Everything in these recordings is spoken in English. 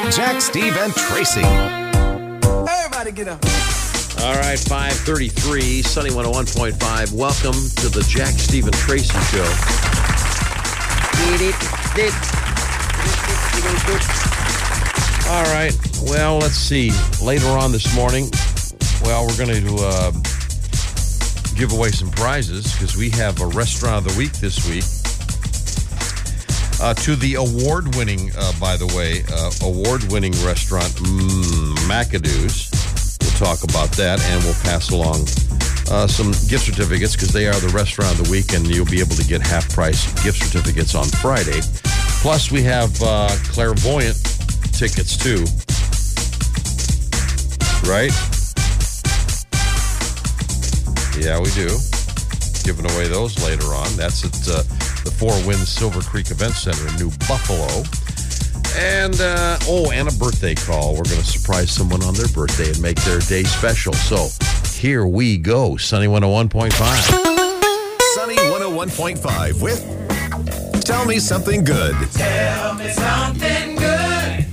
Jack, Steve, and Tracy. Everybody get up. All right, 5:33, Sunny 101.5. Welcome to the Jack, Steve, and Tracy Show. All right, well, let's see. Later on this morning, well, we're going to give away some prizes because we have a Restaurant of the Week this week. To the award-winning, by the way, award-winning restaurant, McAdoo's. We'll talk about that, and we'll pass along some gift certificates because they are the Restaurant of the Week, and you'll be able to get half-price gift certificates on Friday. Plus, we have Clairvoyant tickets, too. Right? Yeah, we do. Giving away those later on. That's at the Four Winds Silver Creek Event Center in New Buffalo. And, and a birthday call. We're going to surprise someone on their birthday and make their day special. So, here we go. Sunny 101.5. Sunny 101.5 with Tell Me Something Good. Tell me something good.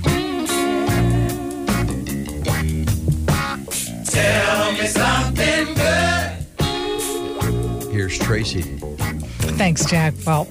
Tell me something good. Here's Tracy. Thanks, Jack. Well,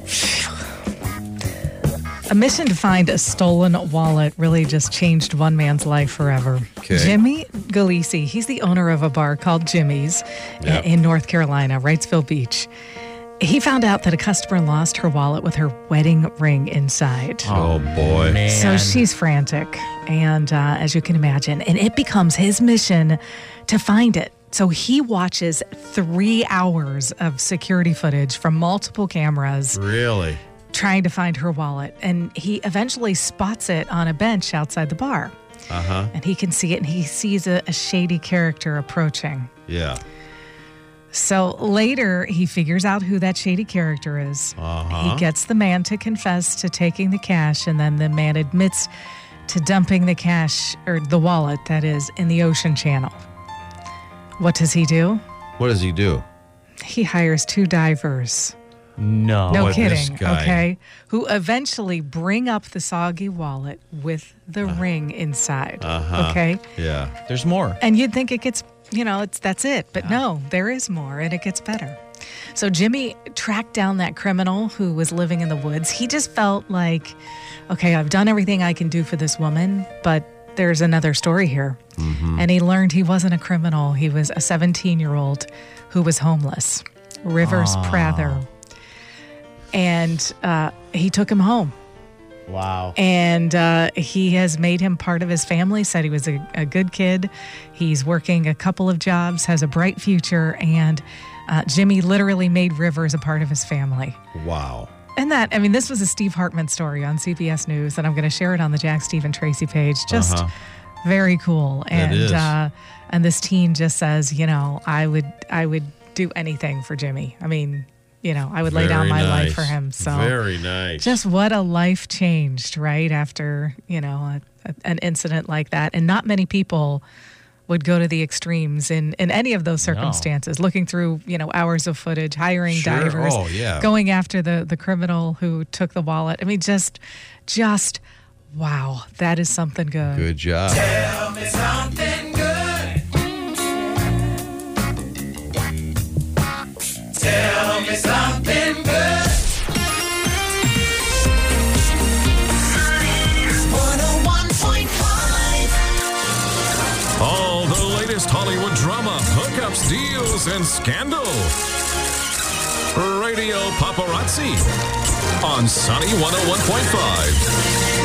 a mission to find a stolen wallet really just changed one man's life forever. Okay. Jimmy Galisi, he's the owner of a bar called Jimmy's in North Carolina, Wrightsville Beach. He found out that a customer lost her wallet with her wedding ring inside. Oh, boy. Man. So she's frantic, and as you can imagine, and it becomes his mission to find it. So he watches 3 hours of security footage from multiple cameras Really? trying to find her wallet. And he eventually spots it on a bench outside the bar. Uh-huh. And he can see it, and he sees a shady character approaching. Yeah. So later, he figures out who that shady character is. Uh-huh. He gets the man to confess to taking the cash, and then the man admits to dumping the cash, or the wallet, that is, in the ocean channel. What does he do? What does he do? He hires 2 divers. No. No What, this kidding, guy? okay? Who eventually bring up the soggy wallet with the ring inside, okay? Yeah. There's more. And you'd think it gets, that's it. But no, there is more, and it gets better. So Jimmy tracked down that criminal who was living in the woods. He just felt like, okay, I've done everything I can do for this woman, but there's another story here. Mm-hmm. And he learned he wasn't a criminal. He was a 17-year-old who was homeless, Rivers Prather. And he took him home. Wow. And he has made him part of his family, said he was a good kid. He's working a couple of jobs, has a bright future, and Jimmy literally made Rivers a part of his family. Wow. And this was a Steve Hartman story on CBS News, and I'm going to share it on the Jack, Steve, and Tracy page. Just very cool. And It is. And this teen just says, I would do anything for Jimmy. I mean, I would lay down my life for him. So Very nice. just what a life changed, right? After, an incident like that. And not many people would go to the extremes in any of those circumstances, looking through, hours of footage, hiring divers, going after the criminal who took the wallet. I mean, just wow, that is something good. Good job. Tell me something good. Tell me something good. 101.5. All the latest Hollywood drama, hookups, deals, and scandal. Radio Paparazzi on Sunny 101.5.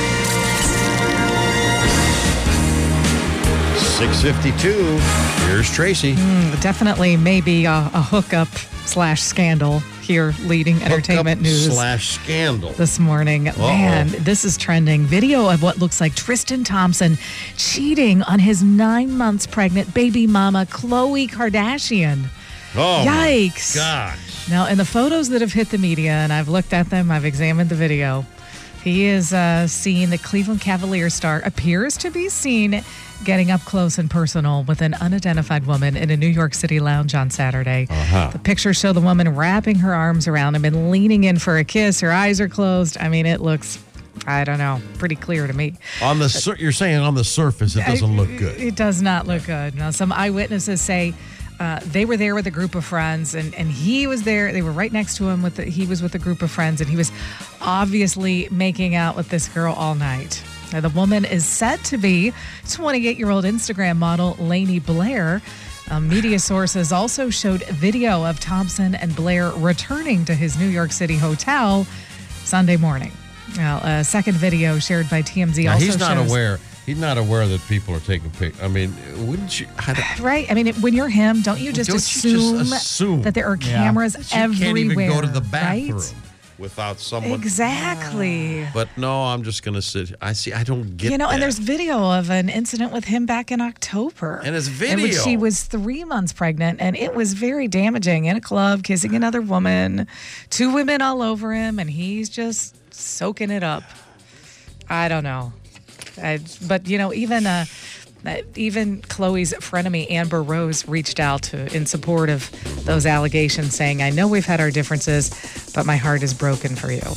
6:52. Here's Tracy. Definitely maybe a hookup / scandal here leading entertainment news / scandal. this morning. Man, this is trending. Video of what looks like Tristan Thompson cheating on his 9 months pregnant baby mama, Khloe Kardashian. Oh, Yikes. my gosh. Now, in the photos that have hit the media, and I've looked at them, I've examined the video, he is seen, the Cleveland Cavaliers star appears to be seen getting up close and personal with an unidentified woman in a New York City lounge on Saturday. The pictures show the woman wrapping her arms around him and leaning in for a kiss. Her eyes are closed. I mean, it looks I don't know. Pretty clear to me. You're saying on the surface it doesn't look good. It does not look good. Now, some eyewitnesses say they were there with a group of friends, and he was there. They were right next to him. He was with a group of friends, and he was obviously making out with this girl all night. Now, the woman is said to be 28-year-old Instagram model Lainey Blair. Media sources also showed video of Thompson and Blair returning to his New York City hotel Sunday morning. Now, a second video shared by TMZ Now, also he's not shows... aware. He's not aware that people are taking pictures. I mean, wouldn't you? Right? I mean, when you're him, don't you just assume that there are cameras everywhere? You can't even go to the bathroom right? without someone. Exactly. But no, I'm just going to sit. I don't get You know, that. and there's video of an incident with him back in October. And it's In video. which she was 3 months pregnant, and it was very damaging in a club, kissing another woman, 2 women all over him, and he's just soaking it up. I don't know. But, you know, even Chloe's frenemy, Amber Rose, reached out in support of those allegations, saying, I know we've had our differences, but my heart is broken for you.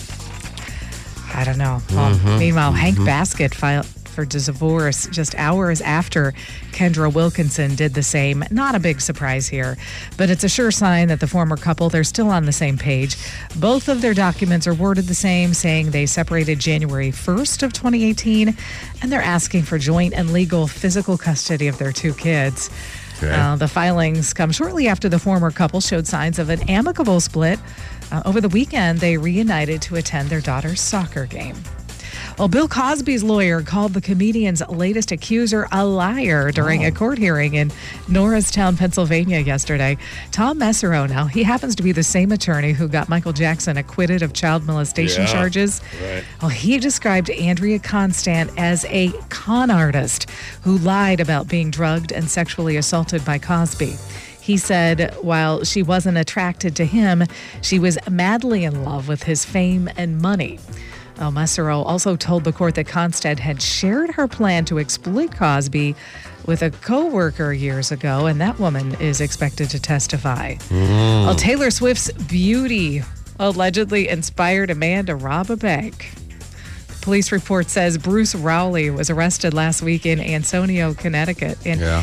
I don't know. Well, meanwhile, Hank Baskett filed for divorce just hours after Kendra Wilkinson did the same. Not a big surprise here, but it's a sure sign that the former couple, they're still on the same page. Both of their documents are worded the same, saying they separated January 1st of 2018, and they're asking for joint and legal physical custody of their 2 kids. Okay. The filings come shortly after the former couple showed signs of an amicable split. Over the weekend, they reunited to attend their daughter's soccer game. Well, Bill Cosby's lawyer called the comedian's latest accuser a liar during a court hearing in Norristown, Pennsylvania yesterday. Tom Mesereau, now, he happens to be the same attorney who got Michael Jackson acquitted of child molestation charges. Right. Well, he described Andrea Constant as a con artist who lied about being drugged and sexually assaulted by Cosby. He said while she wasn't attracted to him, she was madly in love with his fame and money. Mesereau also told the court that Constant had shared her plan to exploit Cosby with a co-worker years ago, and that woman is expected to testify. Well, Taylor Swift's beauty allegedly inspired a man to rob a bank. Police report says Bruce Rowley was arrested last week in Ansonia, Connecticut,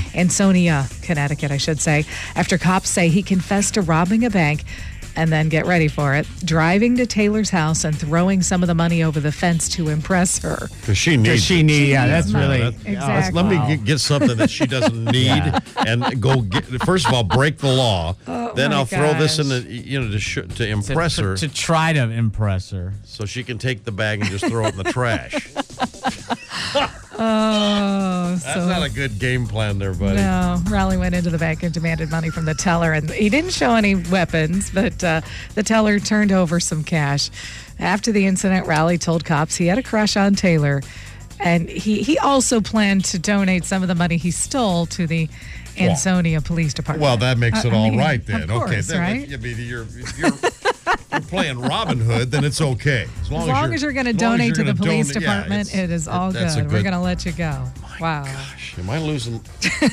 I should say, after cops say he confessed to robbing a bank and then, get ready for it, driving to Taylor's house and throwing some of the money over the fence to impress her. Because she needs that's money. really... Exactly. Let me get something that she doesn't need and go get. First of all, break the law. Then my I'll throw this in gosh. to impress her, To try to impress her. so she can take the bag and just throw it in the trash. That's not a good game plan there, buddy. No, Rowley went into the bank and demanded money from the teller, and he didn't show any weapons, but the teller turned over some cash. After the incident, Rowley told cops he had a crush on Taylor, and he also planned to donate some of the money he stole to the Ansonia Police Department. Well, that makes it all right Of then. course, Okay, then right? I mean, you're playing Robin Hood, then it's okay. As long as you're going to donate to the police department, it is all that's good. a We're going to let you go. Wow. Gosh, am I losing?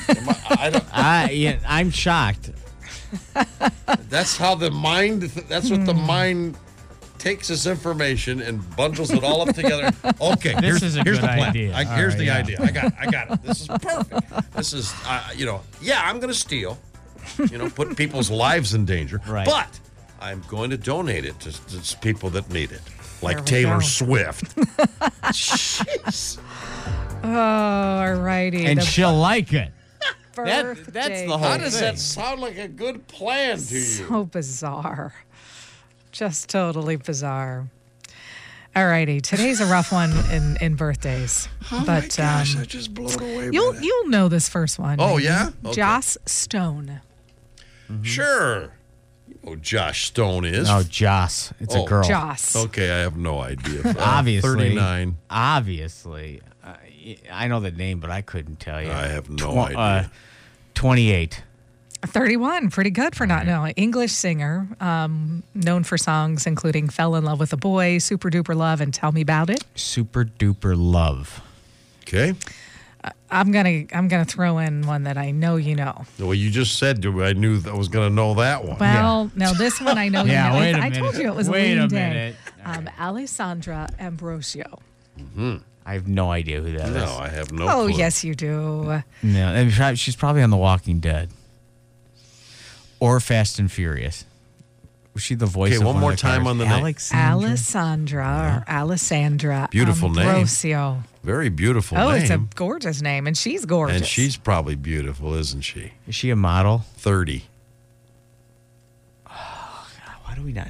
I'm shocked. That's how the mind. That's what the mind takes this information and bundles it all up together. Okay, This here's is a the good plan. idea. Here's All the right, idea. I got it. This is perfect. This is, I'm going to steal. Put people's lives in danger. Right. But I'm going to donate it to people that need it, like There we Taylor go. Swift. Jeez. Oh, all righty. And The she'll like it. birthday. That's the whole How does that thing. sound like a good plan to you? So bizarre. Just totally bizarre. All righty. Today's a rough one in birthdays. But I just blown away. you'll know this first one. Oh, yeah? Okay. Joss Stone. Sure. You know who Josh Stone is. No, Joss. It's a girl. Joss. Okay, I have no idea. Obviously. 39. Obviously. I know the name, but I couldn't tell you. I have no idea. 28. 31. Pretty good for not knowing. English singer, known for songs including Fell in Love with a Boy, Super Duper Love, and Tell Me About It. Super duper love. Okay. I'm gonna throw in one that I know you know. Well, you just said I knew I was going to know that one. Well, no, this one I know you know. wait a I minute. told you it was Wait a a lean day. minute. All right. Alessandra Ambrosio. I have no idea who that is. No, I have no Oh, clue. yes, you do. No, I mean, she's probably on The Walking Dead or Fast and Furious. Was she the voice? Okay, of one more of the time cars? on the name. Alessandra or Alessandra Beautiful name. Ambrosio. Very beautiful Oh, name. it's a gorgeous name, and she's gorgeous. And she's probably beautiful, isn't she? Is she a model? 30. Why do we not?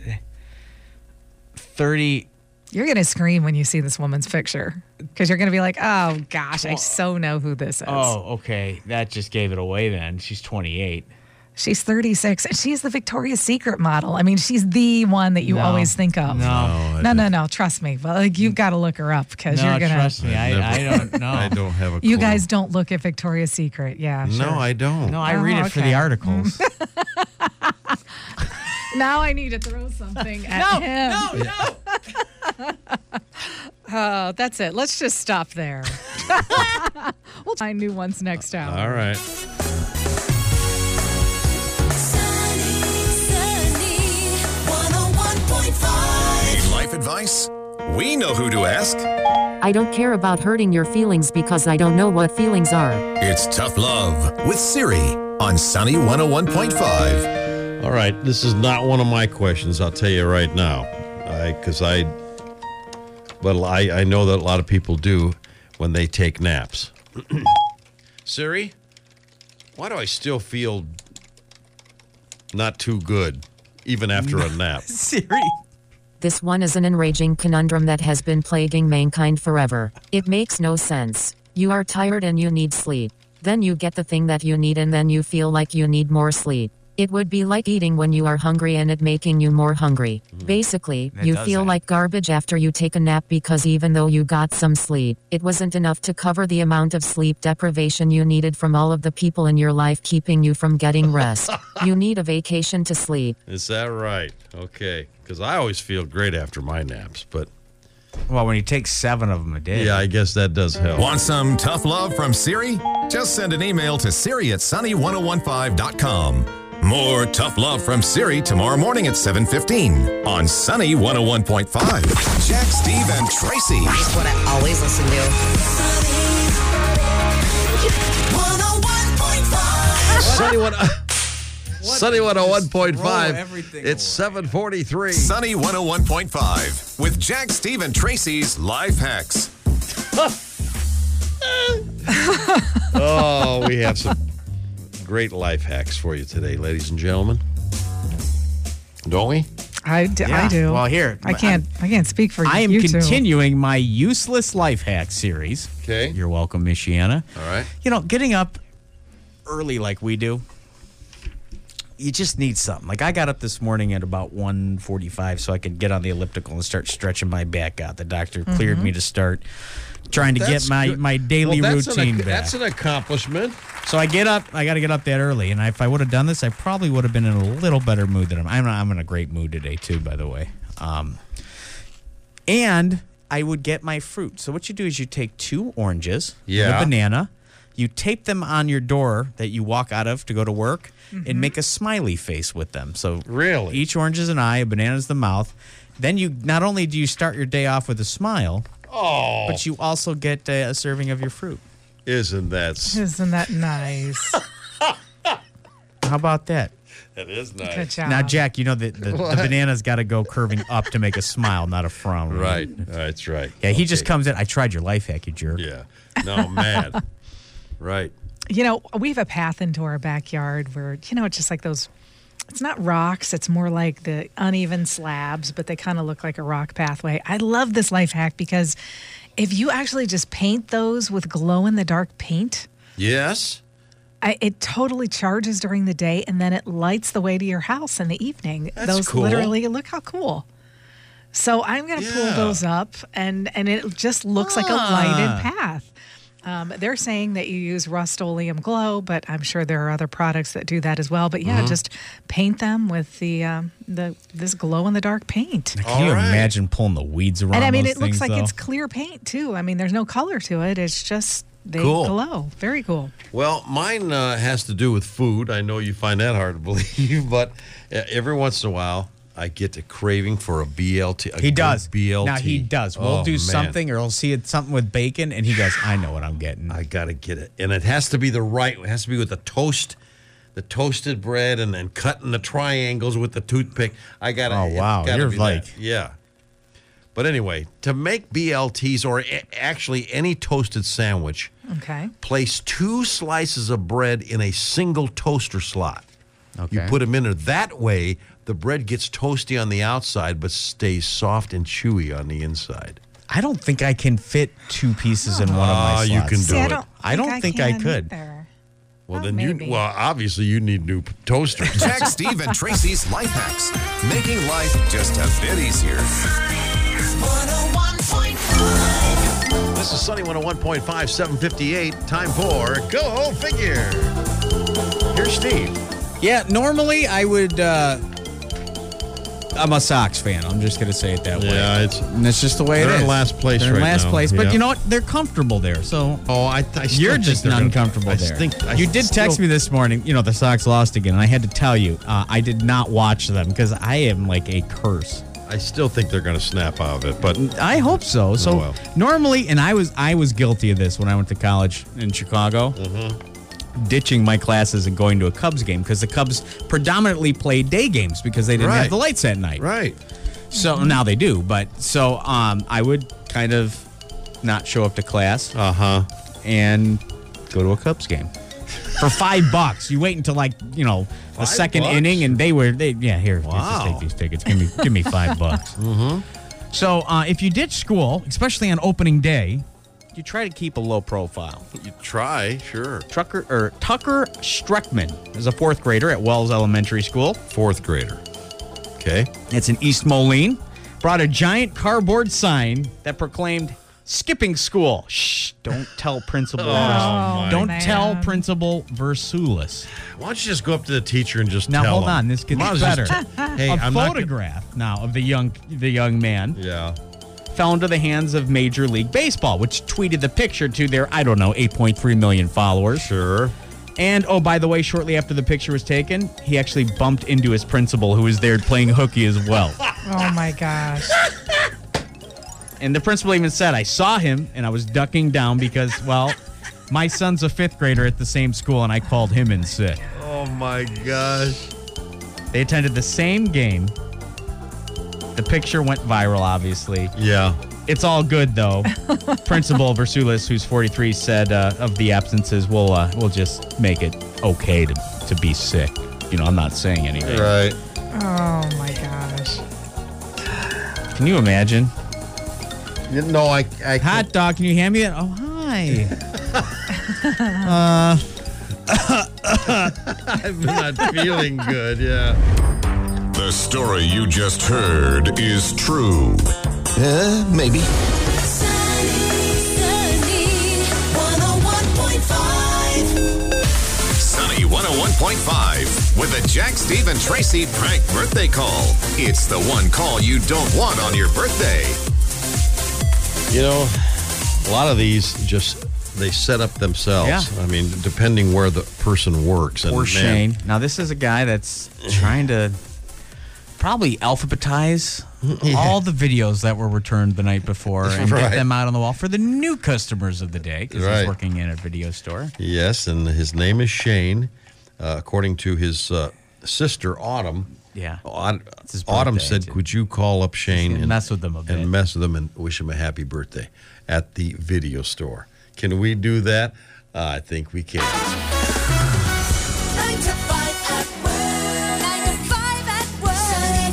30. You're going to scream when you see this woman's picture because you're going to be like, oh, gosh, I so know who this is. Oh, okay. That just gave it away then. She's 28. She's 36, and she's the Victoria's Secret model. I mean, she's the one that you No. always think of. No. No. Trust me. But like, you've got to look her up because No, you're going trust to. me. I don't know. I don't have a clue. You guys don't look at Victoria's Secret. Yeah, sure. No, I don't. No, I Oh, read it for the okay. articles. Now I need to throw something at him. No. Oh, that's it. Let's just stop there. We'll find new ones next hour. All right. Sunny 101.5. Need life advice? We know who to ask. I don't care about hurting your feelings because I don't know what feelings are. It's Tough Love with Siri on Sunny 101.5. All right. This is not one of my questions, I'll tell you right now. But I know that a lot of people do when they take naps. Siri, why do I still feel not too good even after a nap? Siri. This one is an enraging conundrum that has been plaguing mankind forever. It makes no sense. You are tired and you need sleep. Then you get the thing that you need and then you feel like you need more sleep. It would be like eating when you are hungry and it making you more hungry. Basically, It you does feel that. like garbage after you take a nap because even though you got some sleep, it wasn't enough to cover the amount of sleep deprivation you needed from all of the people in your life keeping you from getting rest. You need a vacation to sleep. Is that right? Okay. Because I always feel great after my naps, but Well, when you take 7 of them a day. yeah, I guess that does help. Want some tough love from Siri? Just send an email to Siri@sunny1015.com. More tough love from Siri tomorrow morning at 7:15 on Sunny 101.5. Jack, Steve, and Tracy. That's what I always listen to. Sunny 101.5. Sunny 101.5. Throw everything It's 7:43. Sunny 101.5 with Jack, Steve, and Tracy's Life Hacks. Oh, we have some great life hacks for you today, ladies and gentlemen. Don't we? I do. Well, here. I can't speak for I am you two. continuing my useless life hack series. Okay. You're welcome, Michiana. All right. You know, getting up early like we do, you just need something. Like I got up this morning at about 1:45 so I could get on the elliptical and start stretching my back out. The doctor cleared me to start trying to That's get good. my daily Well, routine back. That's an accomplishment. So I get up. I got to get up that early, and if I would have done this, I probably would have been in a little better mood than I'm in a great mood today too, by the way. And I would get my fruit. So what you do is you take 2 oranges, Yeah. and a banana, you tape them on your door that you walk out of to go to work, and make a smiley face with them. So Really? each orange is an eye, a banana is the mouth. Then you not only do you start your day off with a smile, but you also get a serving of your fruit. Isn't that Isn't that nice? How about that? that is nice. Good job. Now, Jack, you know the banana's got to go curving up to make a smile, not a frown. Right. That's right. Yeah, he just Okay. comes in. I tried your life hack, you jerk. Yeah. No, man. Right. You know, we have a path into our backyard where, it's just like those, it's not rocks, it's more like the uneven slabs, but they kind of look like a rock pathway. I love this life hack because if you actually just paint those with glow-in-the-dark paint, Yes. it totally charges during the day and then it lights the way to your house in the evening. That's those cool. literally, look how cool. So I'm going to pull Yeah. those up and it just looks like a lighted path. They're saying that you use Rust-Oleum Glow, but I'm sure there are other products that do that as well. But yeah, just paint them with this glow-in-the-dark paint. Can you imagine pulling the weeds around? And I mean, those it looks things, like though? it's clear paint too. I mean, there's no color to it. It's just they Cool. glow. Very cool. Well, mine has to do with food. I know you find that hard to believe, but every once in a while, I get a craving for a BLT. He does. BLT. Now he does. We'll do man. something, or he'll see it something with bacon, and he goes, "I know what I'm getting." I gotta get it, and it has to be the right. It has to be with the toasted bread, and then cutting the triangles with the toothpick. I gotta. Oh, wow. Gotta You're be like- that. Yeah. But anyway, to make BLTs or actually any toasted sandwich, Okay. place 2 slices of bread in a single toaster slot. You Okay. put them in there. That way, the bread gets toasty on the outside, but stays soft and chewy on the inside. I don't think I can fit 2 pieces in one of my slots. you can do See, it. I don't think I can could. either. Well, Oh, then maybe. obviously you need new toasters. Jack, Steve, and Tracy's Life Hacks. Making life just a bit easier. 101.5. This is Sunny 101.5, 758. Time for Go Figure. Here's Steve. Yeah, normally I would. I'm a Sox fan. I'm just going to say it that way. Yeah, And it's just the way it they're is. in last place They're in right last now. place. But Yeah. you know what? They're comfortable there. So I still you're think just they're gonna- uncomfortable I there. think- I you did text still- me this morning. You know, the Sox lost again. And I had to tell you, I did not watch them because I am like a curse. I still think they're going to snap out of it, but I hope so. So well. normally, and I was guilty of this when I went to college in Chicago, ditching my classes and going to a Cubs game because the Cubs predominantly played day games because they didn't Right. have the lights at night. right. So now they do, but so I would kind of not show up to class and go to a Cubs game for $5. You wait until the second $5? inning, and here, just Wow. take these tickets. Give me $5. So if you ditch school, especially on opening day, you try to keep a low profile. You try, sure. Tucker Streckman is a 4th grader at Wells Elementary School. 4th grader. Okay. It's in East Moline. Brought a giant cardboard sign that proclaimed "Skipping school." Shh! Don't tell Principal. Don't man. tell Principal Versulis. Why don't you just go up to the teacher and just Now tell hold him? on. This gets Might as better. well just hey, A I'm not photograph now of the young man Yeah. fell into the hands of Major League Baseball, which tweeted the picture to their 8.3 million followers. Sure. And, oh, by the way, shortly after the picture was taken, he actually bumped into his principal, who was there playing hooky as well. Oh my gosh. And the principal even said, I saw him, and I was ducking down because, well, my son's a 5th grader at the same school, and I called him in sick. Oh my gosh. They attended the same game. The picture went viral, obviously. Yeah. It's all good, though. Principal Versulis, who's 43, said of the absences, we'll just make it okay to be sick. You know, I'm not saying anything. Right. Oh my gosh. Can you imagine? No, I Hot dog, can you hand me that? Oh, hi. I'm not feeling good, yeah. The story you just heard is true. Maybe. Sunny 101.5. Sunny 101.5 with the Jack, Steve, and Tracy prank birthday call. It's the one call you don't want on your birthday. You know, a lot of these they set up themselves. Yeah. I mean, depending where the person works. And Or man, Shane. Now, this is a guy that's trying to probably alphabetize all the videos that were returned the night before and Right. get them out on the wall for the new customers of the day because Right. he's working in a video store. Yes, and his name is Shane. According to his sister, Autumn. Yeah. It's his Autumn birthday, said, too. could you call up Shane gonna mess with them a bit. and mess with him and wish him a happy birthday at the video store? Can we do that? I think we can. 9 to 5 at work. 9 to 5 at work. Sunny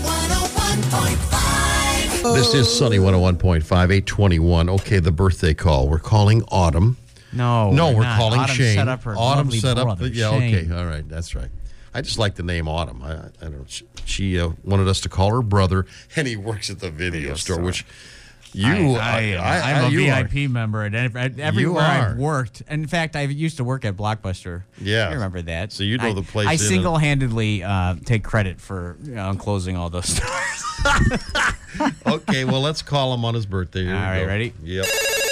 101.5. This is Sunny 101.5, 821. Okay, the birthday call. We're calling Autumn. No, we're not. calling Autumn Shane. set up her Autumn lovely set up brother, yeah, Shane. okay. All right, that's right. I just like the name Autumn. I don't. She wanted us to call her brother, and he works at the video store, which You, I'm a you are. VIP member at everywhere You are. I've worked. In fact, I used to work at Blockbuster. Yeah. I remember that. So you know the place I in and- single-handedly take credit for closing all those stores. Okay, well, let's call him on his birthday. Here All we right, go. ready? Yep.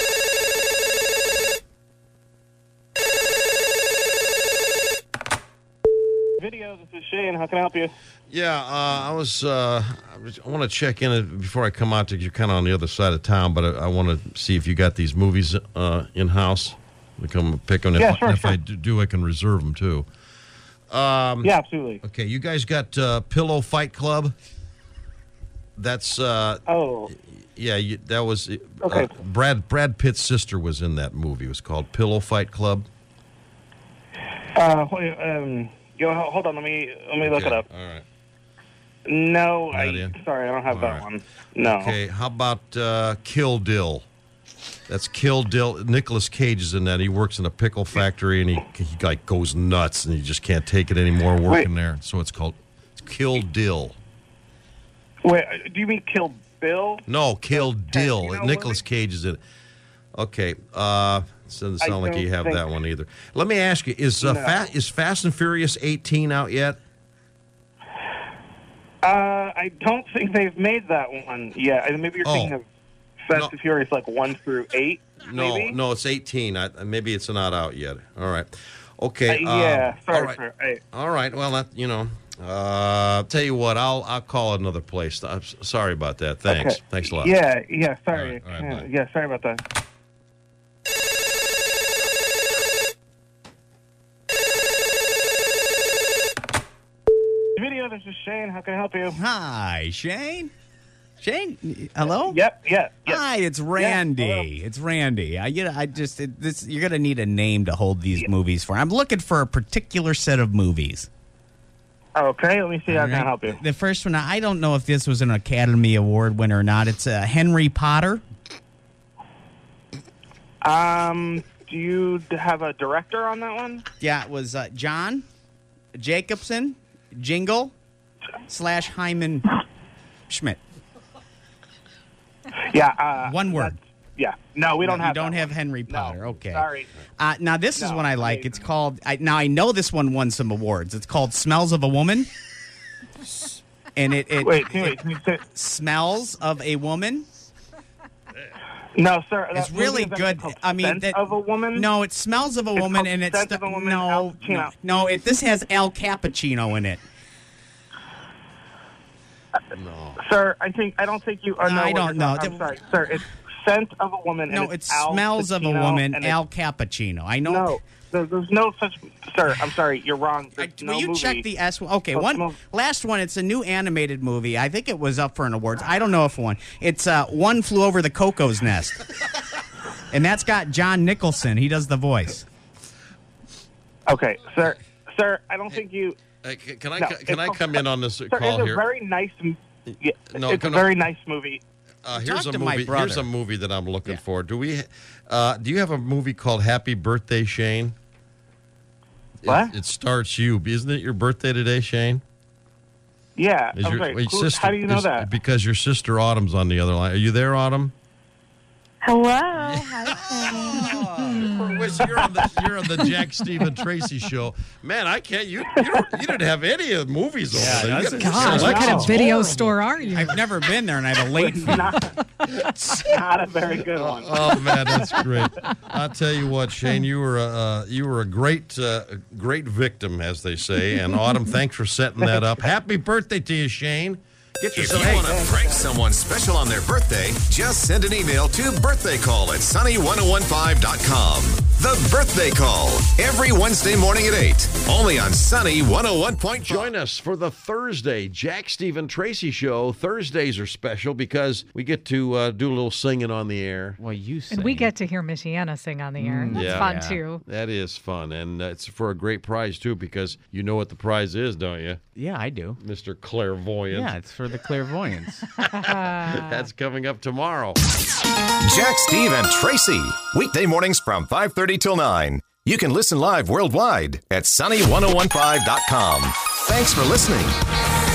Video, this is Shane. How can I help you? Yeah, I want to check in before I come out to you're kind of on the other side of town, but I want to see if you got these movies in house. We come pick them. Yeah, sure, If sure. I do, I can reserve them too. Yeah, absolutely. Okay, you guys got Pillow Fight Club? That's Oh, yeah. That was Okay. Brad Pitt's sister was in that movie. It was called Pillow Fight Club. hold on. Let me look Okay, it up. All right. No, Not in? sorry, I don't have All that right. one. No. Okay, how about Kill Dill? That's Kill Dill. Nicolas Cage is in that. He works in a pickle factory, and he like goes nuts, and he just can't take it anymore working there. So it's Kill Dill. Wait, do you mean Kill Bill? No, Kill Dill. Tarantino Nicolas movie? Cage is in it. Okay, doesn't sound like you have that one either. Let me ask you: is Fast and Furious 18 out yet? I don't think they've made that one yet. Maybe you're thinking of Fast and Furious 1 through 8. Maybe? No, it's 18. Maybe it's not out yet. All right. Okay. Yeah. Sorry. All right. Sir. All right. Well, tell you what, I'll call another place. I'm sorry about that. Thanks. Okay. Thanks a lot. Yeah. Sorry. All right, bye. Yeah. Sorry about that. Video. This is Shane. How can I help you? Hi, Shane. Shane, hello. Yep. Hi, it's Randy. hello. It's Randy. You're gonna need a name to hold these movies for. I'm looking for a particular set of movies. Okay. Let me see how can I help you. The first one, I don't know if this was an Academy Award winner or not. It's Henry Potter. Do you have a director on that one? Yeah, it was John Jacobson, Jingle / Hyman Schmidt. Yeah. One word. Yeah. No, we don't have. You don't that have one. Henry Potter. No, Okay. Sorry. Now this is No, one I like. amazing. It's called. Now I know this one won some awards. It's called "Smells of a Woman," and it Wait. Can you say? smells of a woman. No, sir. It's that really movie is good. actually called I mean, Scent that, of a woman. No, it smells of a It's woman, called and it's Scent of a Woman, Al Pacino. This has Al Cappuccino in it. Sir, I don't think you. No, I don't know. I'm sorry, sir. It's Scent of a Woman. No, and it it's Al smells of a Pacino, woman, and Al Cappuccino. I know. No, there's no such. Sir, I'm sorry. You're wrong. There's no Will you movie. check the S one? Okay, called one Smells- last one. It's a new animated movie. I think it was up for an awards. I don't know if one. It's One Flew Over the Cuckoo's Nest, and that's got John Nicholson. He does the voice. Okay, sir. Sir, I don't think you. Can I No, can I it's- come in on this Sir, call it's a here? very nice. Yeah, No, it's a no. very nice movie. Here's Talk a to my movie. brother. Here's a movie that I'm looking for. Do you have a movie called Happy Birthday, Shane? What? It starts you. Isn't it your birthday today, Shane? Yeah. Is I'm your- sorry. wait, Who- how do you know is- that? Because your sister Autumn's on the other line. Are you there, Autumn? Hello. Hi, You're on the Jack Stephen Tracy show. Man, I can't. You didn't have any of the movies over there. You got Gosh, what kind of video store are you? I've never been there, and I have a late fee. Not a very good one. Oh man, that's great. I'll tell you what, Shane, you were a great victim, as they say. And Autumn, thanks for setting that up. Happy birthday to you, Shane. Get If yourself. you want to prank someone special on their birthday, just send an email to birthdaycall@sunny1015.com. The Birthday Call, every Wednesday morning at 8, only on Sunny 101.5. Join us for the Thursday Jack Stephen Tracy show. Thursdays are special because we get to do a little singing on the air. Well, you say. And we get to hear Michiana sing on the air. That's yeah. fun, Yeah. too. That is fun, and it's for a great prize too, because you know what the prize is, don't you, Yeah, I do. Mr. Clairvoyant? Yeah, it's for the clairvoyance. That's coming up tomorrow. Jack, Steve, and Tracy, weekday mornings from 5:30 till 9. You can listen live worldwide at sunny1015.com. Thanks for listening.